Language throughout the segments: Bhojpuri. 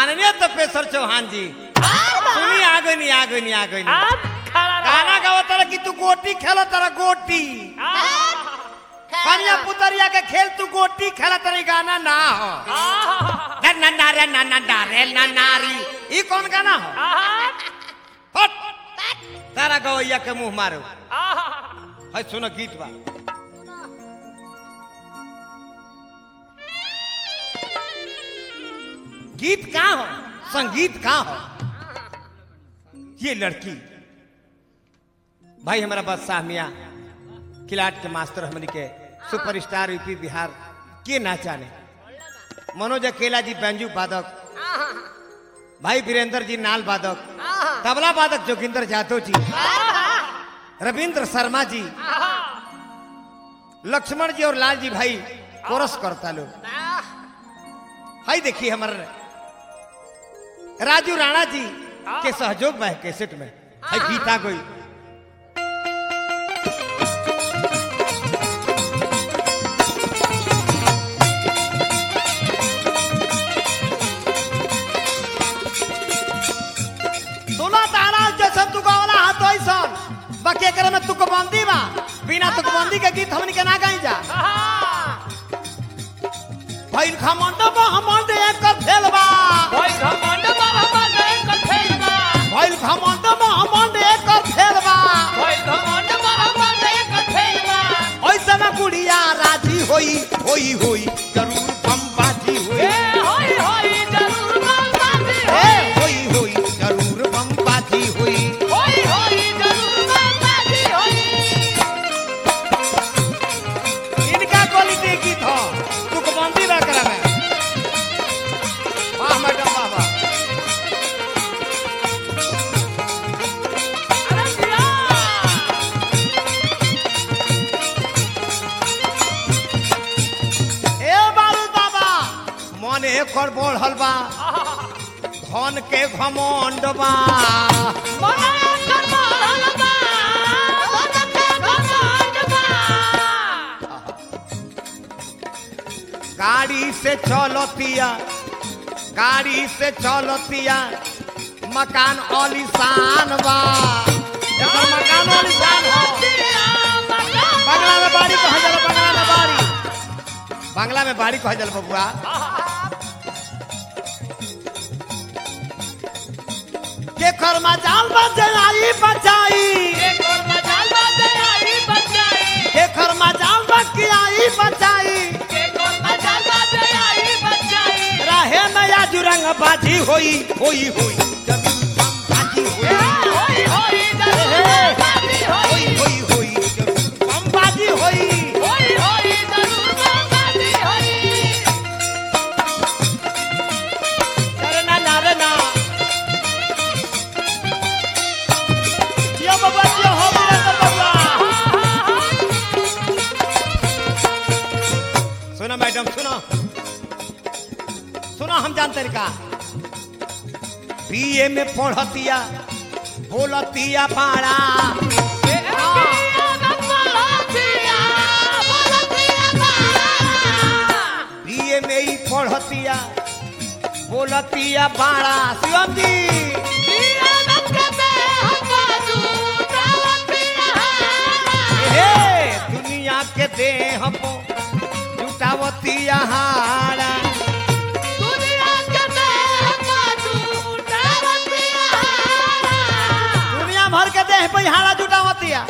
माननीय तपेश्वर चौहान जी सुनी आ गई गाना गावा तारा कि तू गोटी खेला तारा गोटी कन्या पुतरिया के खेल तू गोटी खेला तारा गाना ना हो ना नारी ई कौन गाना हो हट तारा गवैया के मुंह मारो है सुनो गीत बा गीत का हो संगीत का हो ये लड़की भाई हमारा बादशाह मियाँ किलाट के मास्टर हमनी के सुपरस्टार यूपी बिहार के ना जाने मनोज अकेला जी बैंजू वादक भाई वीरेंद्र जी नाल वादक तबला वादक जोगिंदर जादव जी रविंद्र शर्मा जी लक्ष्मण जी और लाल जी भाई कोरस करता लोग हाई देखिए हमारे राजू राणा जी के सहयोग में कैसेट में हाई गीता गई बके करे में तुकबंदी बा बिना तुकबंदी के गीत हमनी के ना गाई जा भइल खमंड बा हमंड एक फेलबा भइल खमंड बा हमंड एक फेलबा भइल खमंड बा हमंड एक फेलबा भइल खमंड बा हमंड एक फेलबा ओइसा ना गुड़िया राजी होई होई होई जरूर बम बाजी होई होई होई जरूर बम बाजी होई होई होई जरूर बम बाजी होई होई होई कर बढ़ल बा धन के घमंड बा गाड़ी से चलतिया मकान आलीशान बा मकान आलीशान हो बंगला में बाड़ी कहा जाला बंगला में बाड़ी कहा जाला बबुआ के कर्मा जाल बजाई बचाई के कर्मा जाल बजाई बचाई के कर्मा जाल बजाई बचाई के कर्मा जाल बजाई बचाई रहे नया जुरंग बाजी होई होई होई जरूर बम बाजी होई होई जरूर बाजी होई होई होई जरूर बम बाजी होई होई होई जरूर बम बाजी होई रे ना सुनो मैडम सुनो हम जानते का बीए में पढ़तिया बोलतिया बाड़ा बीए में ही पढ़तिया बोलतिया बाड़ा शिवम जी दुनिया के देह पो जुटावतिया हाड़ा दुनिया के देह पो जुटावतिया हाड़ा दुनिया भर के देह पे हाड़ा जुटावतिया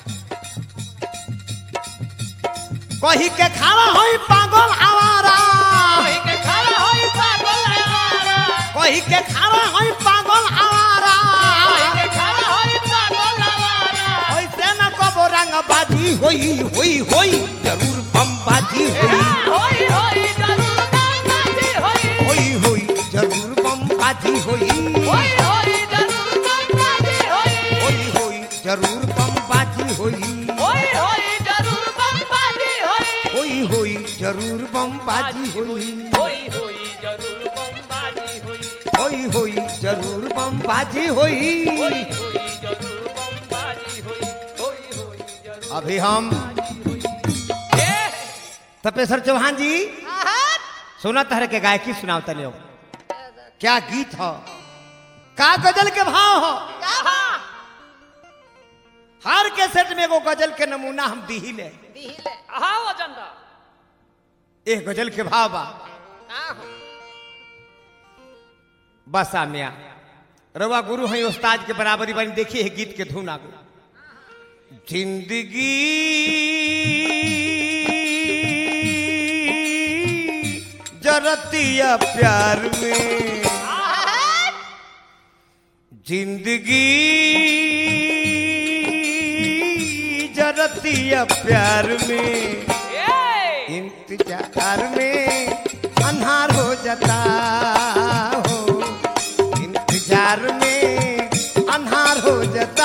कही के खाना होई पागल आवारा कही के खाना होई पागल आवारा कही के खाना होई पागल आवारा कही के खाना होई पागल आवारा ऐसे न कबो रंग बाजी होई होई होई जरूर बम बाजी होई होई जरूर बम बाजी होई होई होई जरूर बम बाजी होई होई होई जरूर बम बाजी होई होई होई जरूर बम बाजी होई होई होई जरूर बम बाजी होई होई होई जरूर बम बाजी होई होई होई जरूर बम बाजी होई होई होई जरूर बम बाजी होई होई होई जरूर बम बाजी होई होई होई अभी हम तपेश्वर चौहान जी सुना तहर के गायकी सुनावता लियो क्या गीत हो, का गजल के भाव हो। हर कैसेट में एगो गजल के नमूना हम दी ले। एक गजल के भाव बा बस आमिया रवा गुरु है उस्ताद के बराबरी बनी। देखिए गीत के धुन आ गई। जिंदगी जरतिया प्यार में, जिंदगी जरतिया प्यार में, इंतजार में अन्हार हो जाता हो, इंतजार में अन्हार हो जाता।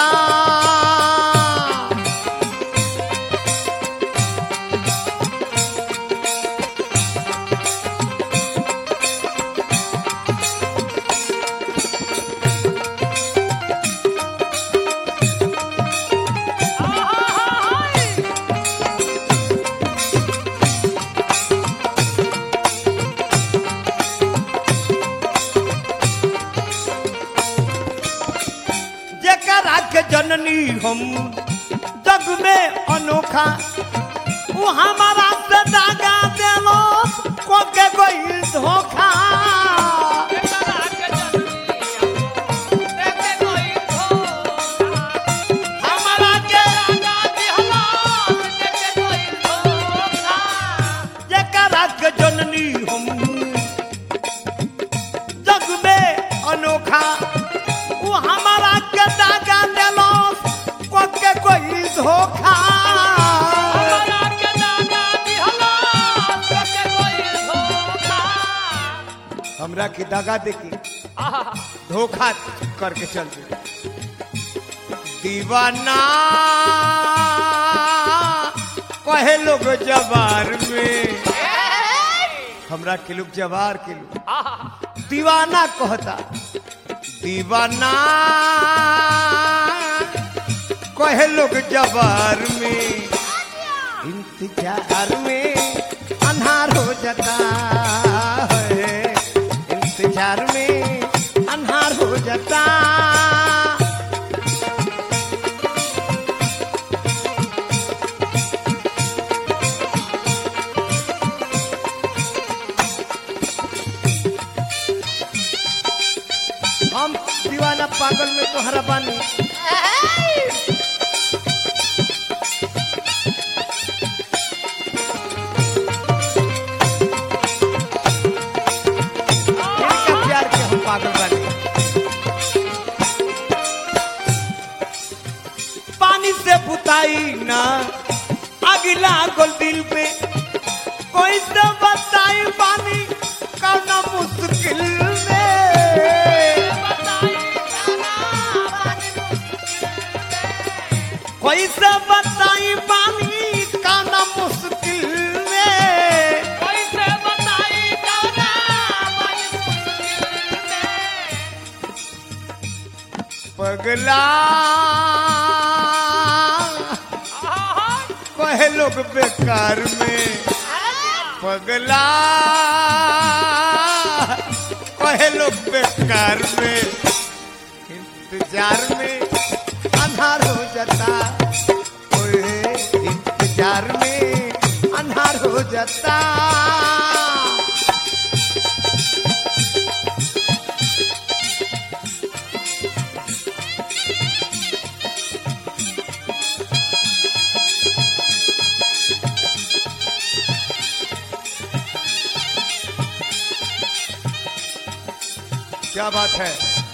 जननी हम जग में अनोखा, वो हमारा से दागा देलो को के कोई धोखा। हमारा के दागा देलो के कोई धोखा। जकरा के जननी हम जग में अनोखा, वो हमारा के दागा देलो के कोई धोखा। हमरा की दागा देके धोखा करके चल दे। दीवाना कहे लोग जवार में, हमरा के लोग जवार के लोग दीवाना कहता। दीवाना कहे लोग जवार में, इंतजार में अन्हार हो जाता है, इंतजार में अन्हार हो जाता। हम दीवाना पागल में तोहरा बानी, पागल वाले पानी से बुताई ना अगला गोल दिल पे, कोई से बताई पानी करना मुश्किल में। कोई से बताई पानी करना मुश्किल में, कोई से बताई पगला कहे लोग बेकार में, पगला कहे लोग बेकार में, इंतजार में अन्हार हो जाता, ओए इंतजार में अन्हार हो जाता। क्या बात है।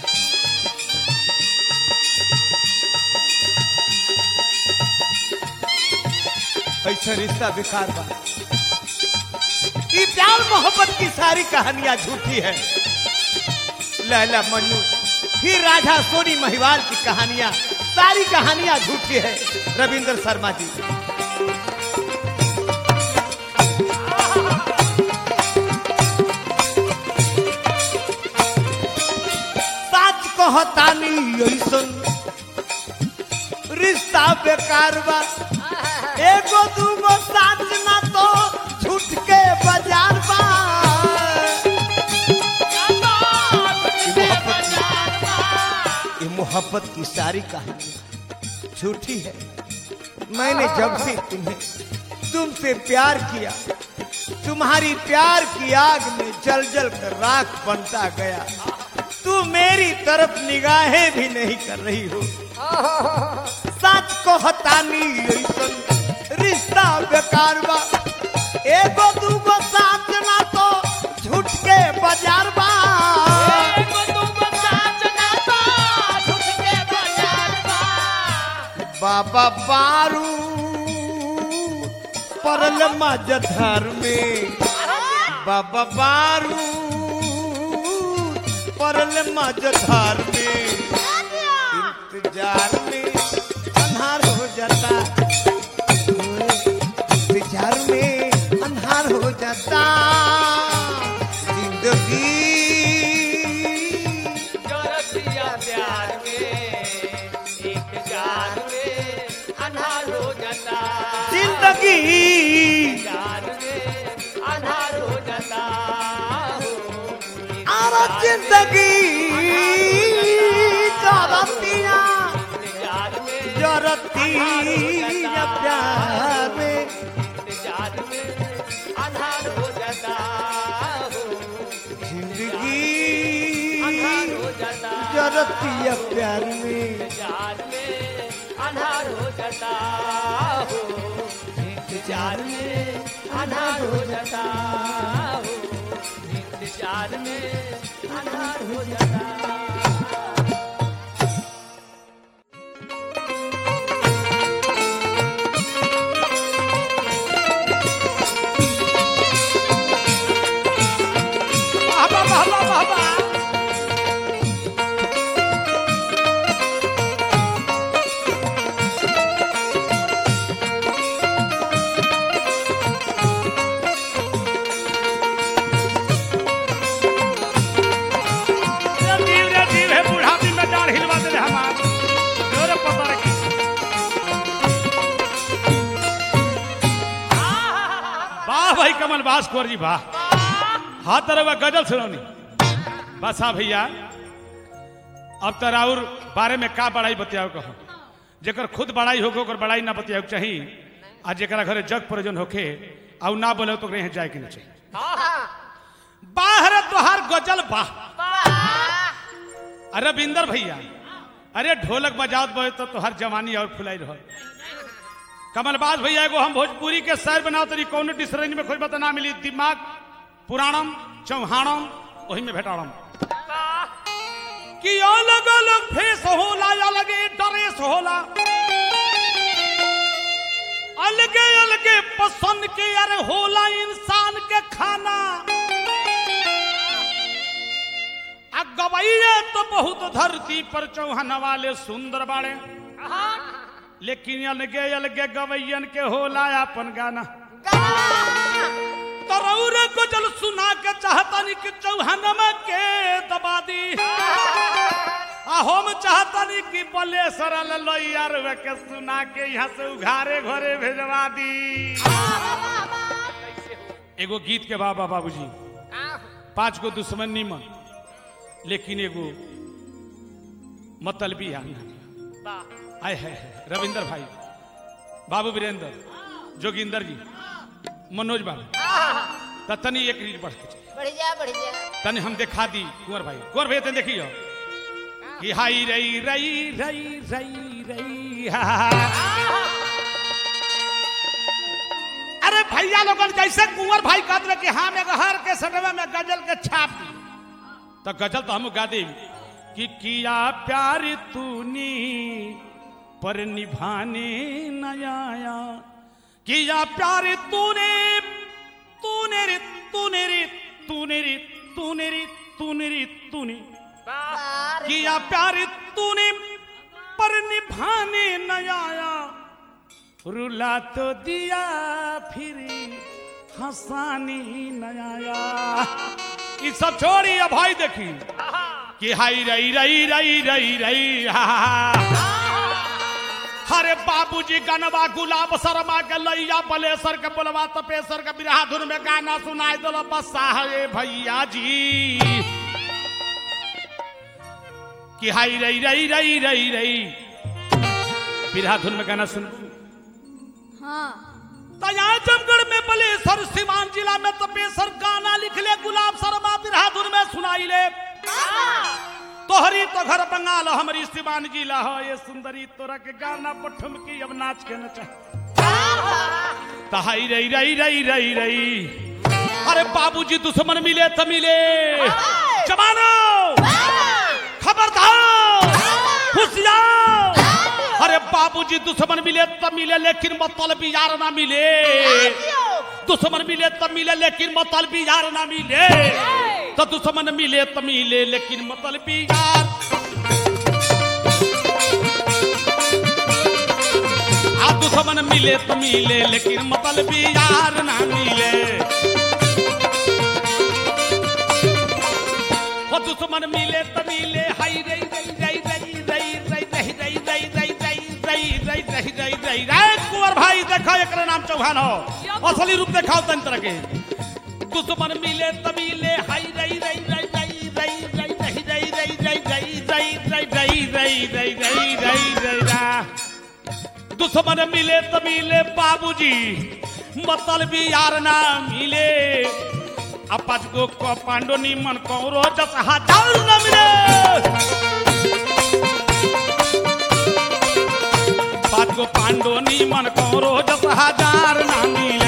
ऐसा रिश्ता बेकार बा। ये प्यार मोहब्बत की सारी कहानियां झूठी है। लैला मन्नू फिर राधा सोनी महिवाल की कहानियां, सारी कहानियां झूठी है। रविंद्र शर्मा जी कहतानी ऐसन रिश्ता बेकार बा, एगो दूगो साथ ना तो झूठ के बाजार बा। मोहब्बत की सारी कहानी झूठी है। मैंने जब से तुमसे प्यार किया, तुम्हारी प्यार की आग में जल जल कर राख बनता गया। तू मेरी तरफ निगाहें भी नहीं कर रही हो। सच को हतानी रिश्ता बेकार बा। एगो दूगो साथ ना तो झूठ के बाजार बा। बाबा बारू परल मजधर में, बाबा बारू परल मजधर में, इंतजार में अंधार हो जाता, इंतजार में अंधार हो जाता। जिंदगी प्यार में इंतजार में अंधार हो जाता। जिंदगी प्यार में अंधार हो जाता। और जिंदगी जरतिया जरतिया प्यार में इंतजार में अंधार हो जाता। जिंदगी जरतिया प्यार में इंतजार में अंधार हो जाता। इंतजार में अंधार हो जाता। इंतजार में अंधार हो जाता। कमल बास कुंवर जी वाह, हाथ तरह गजल सुनौनी बस। हाँ भैया, अब तो राउर बारे में का बड़ाई बतियाओ कहो। जेकर खुद बड़ाई होके ओकर बड़ाई ना बतियाओ चाहिए। आज जेकरा घरे जग प्रयोजन होके और ना बोले तो कहीं जाए के नहीं चाहिए। बाहर तोहार गजल वाह। अरे बिंदर भैया, अरे ढोलक बजाओ तो तोहार जवानी और फुलाई रहो। कमलबाज भैया को हम भोजपुरी के शायर बनाओ तरी कौन डिसरेंज में खोज बता ना मिली। दिमाग पुराणम चौहानम वही में भेटाड़म कि अलग अलग फेस होला, अलगे ड्रेस होला, अलगे अलगे पसंद के अरे होला इंसान के खाना। गवैये तो बहुत धरती पर चौहान वाले सुंदर बाड़े, लेकिन अलगे अलगे गवैयन के होला अपन गाना। तरौर गजल सुना के चाहतानी कि चौहानमा के दबा दी। हम चाहतानी कि बलेसर लोइया के सुना के यहाँ से उघारे घरे भेजवा दी। एगो गीत के बाबा बाबूजी 5 गो दुश्मन नीमन, लेकिन एगो मतलबी आए है रविंदर भाई, बाबू वीरेंद्र, जोगिंदर जी, मनोज बाबू। तनी एक रीड बढ़ के तनी हम दिखा दी कुंवर भाई। कुंवर भाई तनी देखियो कि हाई रई रई रई रई रई। अरे भैया लोगन जैसे कुंवर भाई कहते रहे कि हाँ मैं हर के सटवा में गजल के छाप दी, तो गजल तो हम गा दी कि किया प्यार तूनी पर निभाने न आया। किया प्यार तूने तूने रे तूने रे तूने रे तूने रे तूने रे तूने किया प्यार तूने पर निभाने न आया। रुला तो दिया फिर हंसाने न आया। ये सब छोड़ी अब भाई देखी कि हाई रई रई रई रई रई। हरे बाबूजी गनवा गुलाब शर्मा के लैया बलेसर के बोलवा तपेसर के बिरहा धुन में गाना सुनाई दो बसा है भैया जी। कि हाई रई रई रई रई रई बिरहा धुन में गाना सुन। हाँ यहाँ जमगढ़ में बलेसर सिवान जिला में तपेसर गाना लिख ले गुलाब शर्मा बिरहा धुन में सुनाई ले। तोहरी तो घर बंगाल हमारी सिवान जिला हो ये सुंदरी तोरा के गाना पठुम की अब नाच के नचा। तहाई रई रई रई रई रई अरे बाबूजी दुश्मन मिले तो मिले जमानो खबरदार होशियार। अरे बाबूजी दुश्मन मिले तो मिले लेकिन मतलबी यार ना मिले। दुश्मन मिले तो मिले लेकिन मतलबी यार ना मिले। तो दुश्मन मिले तो मिले लेकिन मतलबी यार। दुश्मन मिले तो मिले लेकिन मतलबी यार ना मिले। वो दुश्मन मिले तो मिले हाय रई रई रई रई रई रई रई रई रई रई रई रई रई रई रई रई कुंवर भाई देखो एकरा नाम चौहान हो असली रूप दिखाओ तन तरह के। दुश्मन मिले तो मिले हाय रई रई रई रई रई रई रई रई रई रई रई रई रई रई रई रई रई दुश्मन मिले तो मिले बाबूजी मतलबी यार ना मिले। अपाच को पांडो निमन कौरो जस हजार ना मिले। पांच को पांडो निमन कौरो जस हजार ना मिले।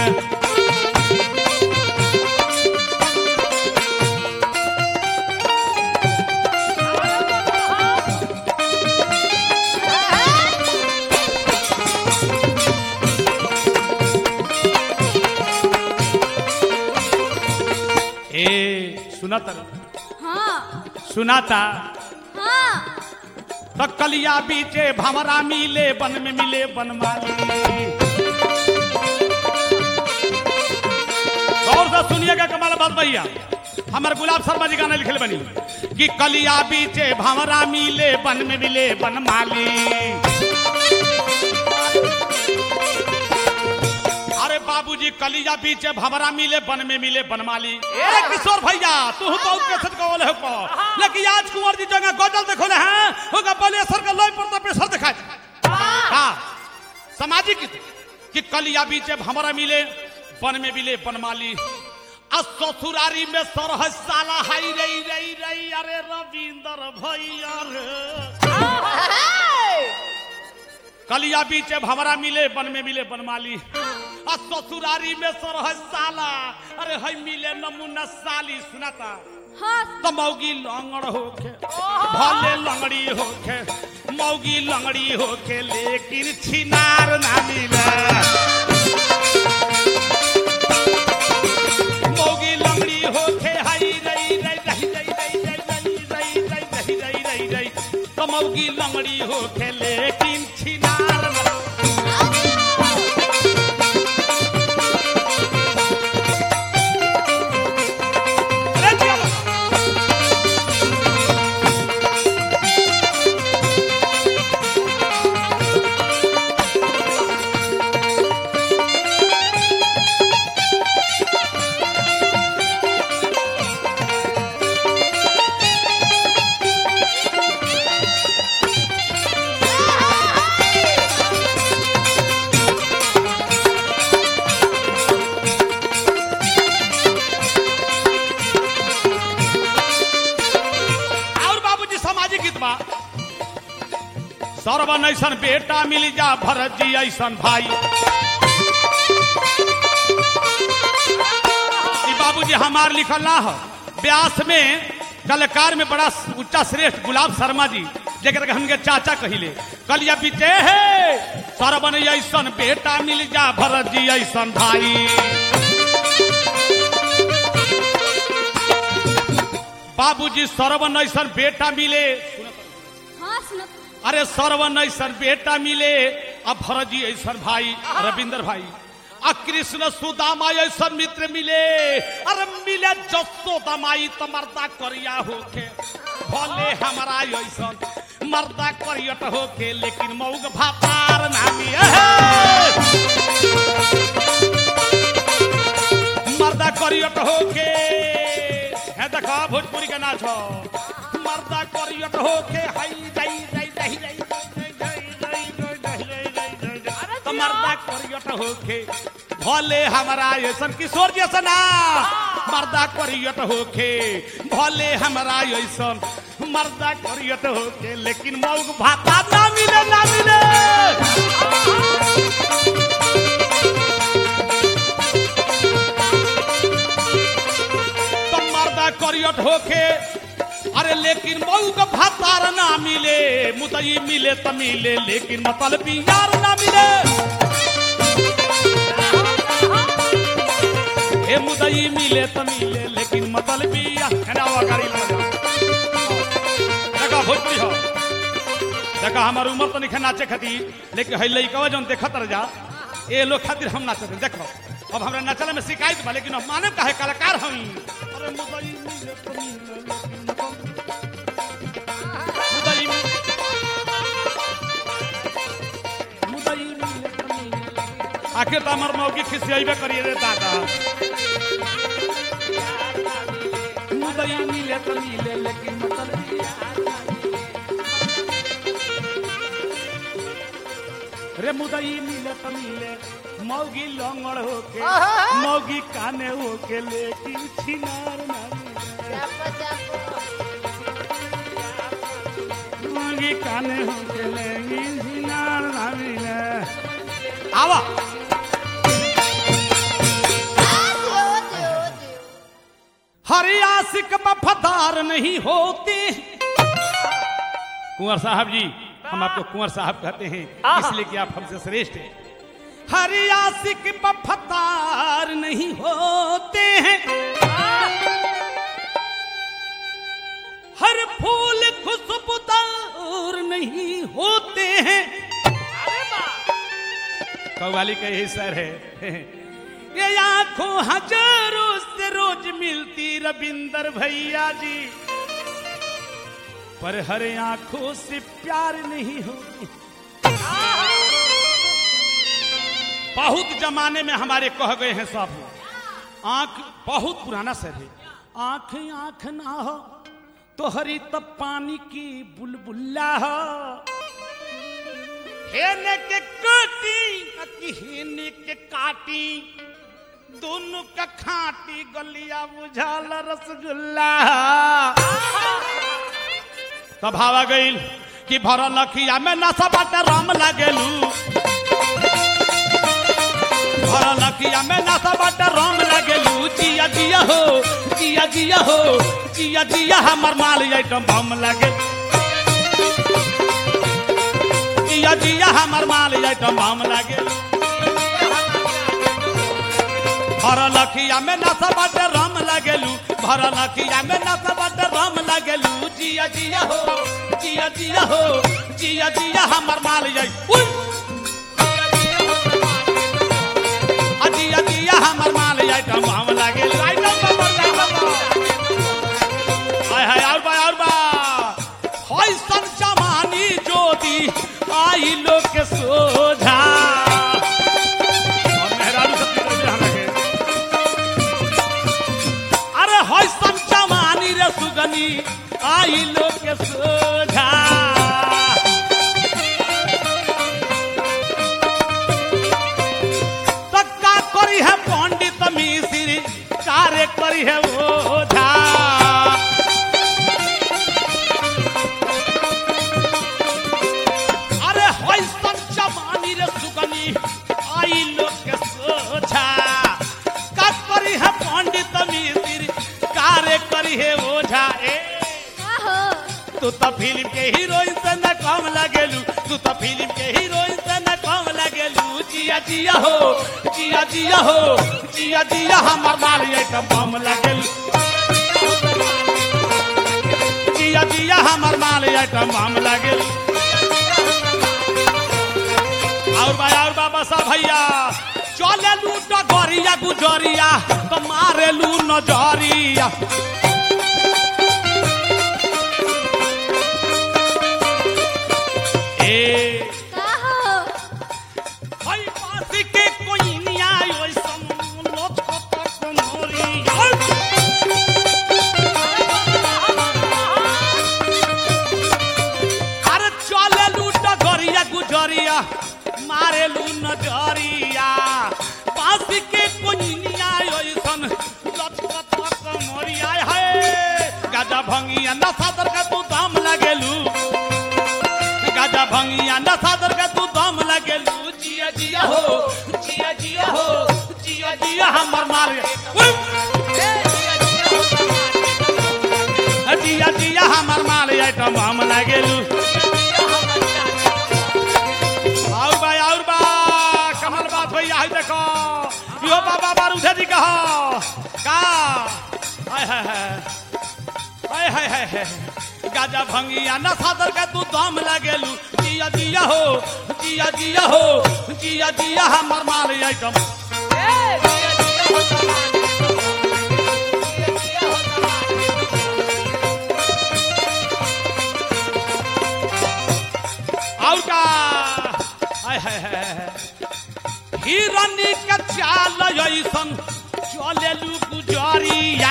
सुनाता हाँ सुनाता हाँ तो कलिया बीचे भमरा मिले बन में मिले बनमाली। गौर से सुनिएगा कमाल बात भैया हमारे गुलाब शर्मा जी गाना लिखे बनी कि कलिया बीचे भमरा मिले बन में मिले बनमाली। बाबूजी कलिया बीचे भमरा मिले बन में मिले बनमाली। किशोर भैया तू बहुत कैसेट गवल है को लेकिन आज कुंवर जी जगह गजल देखो ले हैं होगा बलेसर का लोई पर प्रेशर दिखा। हां सामाजिक कि कलिया बीचे भमरा मिले बन में मिले बनमाली। आ ससुरारी में सरह साला हाई रई रई रई अरे रविंदर भैया रे। कलिया बीचे भमरा मिले बन में मिले बनमाली। ससुरारी में सरह साला अरे है मिले नमूना साली। सुनाता हाँ तो मौगी लंगड़ होके भले लंगड़ी होके मौगी लंगड़ी होके लेकिन छिनार ना मिले। मौगी लंगड़ी होके हाई रई रई रई रई रई रई रई रई रई रई रई तो मौगी लंगड़ी होके लेकिन छिनार ना। सरवन ऐसन बेटा मिल जा भरत जी ऐसन भाई। बाबूजी हमार लिखल ना हो व्यास में कलाकार में बड़ा उच्चा श्रेष्ठ गुलाब शर्मा जी जगह हमके चाचा कहिले कलिया बीते है सरवन ऐसन बेटा मिल जा भरत जी ऐसन भाई। बाबूजी सरवन ऐसन बेटा मिले। हाँ सुनो अरे सरवन ऐसन बेटा मिले अब भरत जी ऐसन भाई रविंदर भाई। आ कृष्ण सुदामा ऐसन मित्र मिले अरे मिले जसोदा माई तो मर्दा करिया होके भले हमारा ऐसन मर्दा करियट होके लेकिन मौग भातार ना मिले। मर्दा करियट होके है देखा भोजपुरी का नाच हो मर्दा करियत होके हाय जाई जाई जाई जाई तो मर्दा करियत होके भले हमारा ऐसन किशोर जैसना मर्दा करियत होके भले हमारा ऐसन मर्दा करियत होके लेकिन मौग भाता ना मिले ना मिले तो मर्दा करियत होके अरे लेकिन मौग भातार ना मिले मुदई मिले तो मिले लेकिन मतलबी यार ना मिले ए मुदई मिले तो मिले लेकिन मतलबी देखा भोजपुरी हो देखा हमार उम्र तो नहीं नाचे खातिर लेकिन है लइकवा जौन देखत रह जा ए लोग खातिर हम नाचते देखो अब हमरा नचले में शिकायत बा लेकिन हम माने काहे कलाकार हई अरे मुदई मिले तो मिले आखिर तो हमार मौकी खिसियाबे करिए रे दादा मुदई मिले तो मिले लेकिन मतलब रे मुदई मिले तो मिले मौगी लंगड़ होके मौगी काने होके लेकिन छिनार ना मौगी काने होके लेकिन छिनार ना मिले आवा हर आशिक वफादार नहीं होते कुंवर साहब जी हम आपको कुंवर साहब कहते हैं इसलिए कि आप हमसे श्रेष्ठ हैं हर आशिक वफादार नहीं होते हैं हर फूल खुशबूदार नहीं होते हैं कव्वाली का यही सर है ये आंखों हजारों से रोज मिलती रविंदर भैया जी पर हर आंखों से प्यार नहीं होती बहुत जमाने में हमारे कह गए हैं सब आंख बहुत पुराना सर है आंख आंख ना हो तो हरी तब पानी की बुलबुल्ला हो हेने के काटी हेने के काटी दोनों का खाटी गलिया बुझाल रसगुल्ला तब हवा गईल कि भरल लखिया में नशा बाटे राम लगेलू भरल लखिया में नशा बाटे राम लगेलू जिया जिया हो जिया जिया हो जिया जिया हमर माल आइटम बम लगे जिया जिया हमर माल आइटम बम लगे भरल लखिया में नशा बाटे राम लगेलू भरल लखिया में नशा बाटे राम लगेलू जिया जिया हो जिया जिया हो जिया जिया हमर माल जाई जिया जिया हमर माल जाई त हम लगेलू आइटम हाय हाय और बा होय सन जमानी ज्योति आई लोग के सोझा सुगनी आई लोग के सोझा तक्का करी है पंडित मिश्री कार्य करी है ओझा अरे होय सन जमानी रे सुगनी आई लोग के सोझा का करी है पंडित मिश्री कार्य करी है ओझा तू तो फिल्म के हीरोइन से न कम लगेलू तू तो फिल्म के हीरोइन से न कम लगेलू जिया जिया हो जिया जिया हो जिया जिया हमर माल आइटम बम लगेलू जिया जिया हमर माल आइटम बम लगेलू और बाबा साहब भैया चले लू डगरिया गुजरिया तो मारे लू नजरिया मारेलू नजरिया पास के कोनिया ओइसन लचकत कमरिया है गाजा भंगिया नसादर का तू दाम लागेलू गाजा भंगिया नसादर का तू दाम लागेलू जिया जिया हो जिया जिया हो जिया जिया हमर मारे जिया जिया हमर मारे आइटम हम लागेलू और बा कमल बात भैया है देखो यो बाबा बारूद जी कहो का हाय हाय हाय हाय हाय हाय गाजा भंगिया नसादर का तू दाम लागेलू जिया जिया हो जिया जिया हो जिया जिया हमर मारे आइटम और का हाय हाय हाय हिरनी के चाल ऐसन चलेलू गुजरिया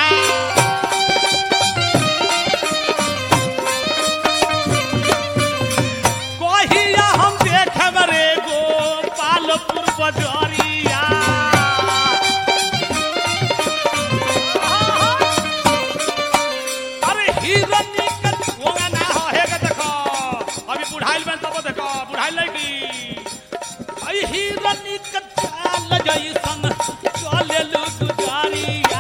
कहिया हम देखब रे गोपालपुर बजरिया अरे हिरनी के होगा ना हो हेगा देखो अभी बुढ़ाइल में तब देखो बुढ़ाइल लगी आई हिरनी के चाल जैसन चलेलू गुजरिया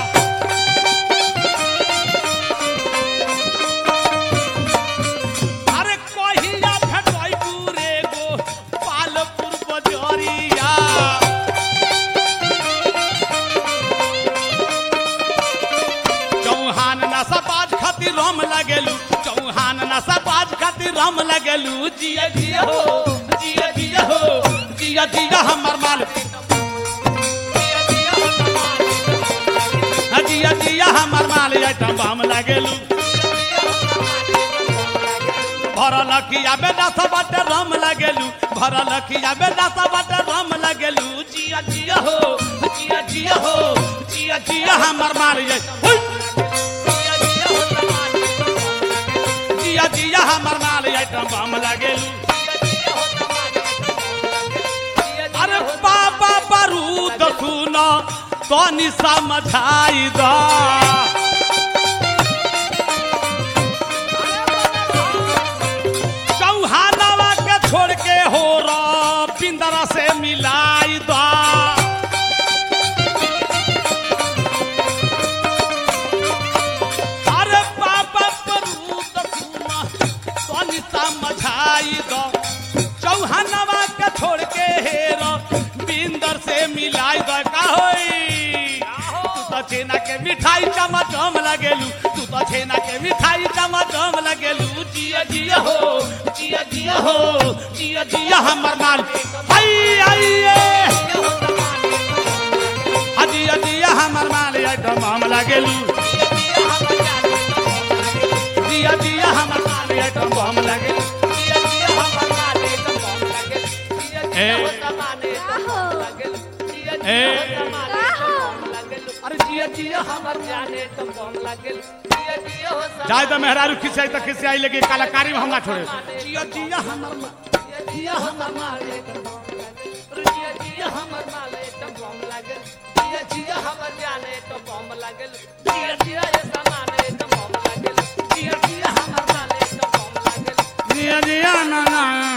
अरे कहिया भेटैबू रे गोपालपुर बजरिया चौहान नसाबाज खातिर राम लगेलू चौहान नसाबाज खातिर राम लगेलू जिया जिया हो जिया जिया हो जिया जिया हमर माल जिया जिया हमर माल आइटम हम लगेलू भरल किया बेटा सब बाटे राम लगेलू भरल किया बेटा सब बाटे राम लगेलू जिया जिया हो जिया जिया हो जिया जिया हमर माल जिया जिया हमर माल आइटम हम लगेलू अरे बाबा बारूद सुनो तनी समझाई दा चौहानवा के छोड़ के हो रा पिंदरा से मिलाई दा अरे बाबा बारूद सुनो तनी समझाई दा चौहानवा के छोड़ के हेरा बिंदर से मिलाई दा का होई तू तो छेना के मिठाई चमचम लगेलू तू तो छेना के मिठाई चमचम लगेलू जिया जिया हो जिया जिया हो जिया जिया हमर माल हाय आइए जिया जिया हमर माल आइटम हम लगेलू जिया जिया हमर माल आइटम हम लगेलू अरे जिया जिया हमर जाने तो बम लागल जिया जिया हो जाए तो मेहरारू खिंचाई तो खिंचाई लगे कलाकारी में हम ना छोड़े जिया जिया हमर जिया जिया हमर माले तो बम लागल जिया जिया हमर माले तो बम लागल जिया जिया हमर जाने तो बम लागल जिया जिया ये समाने तो बम लागल जिया जिया हमर माले तो बम लागल जिया जिया ना ना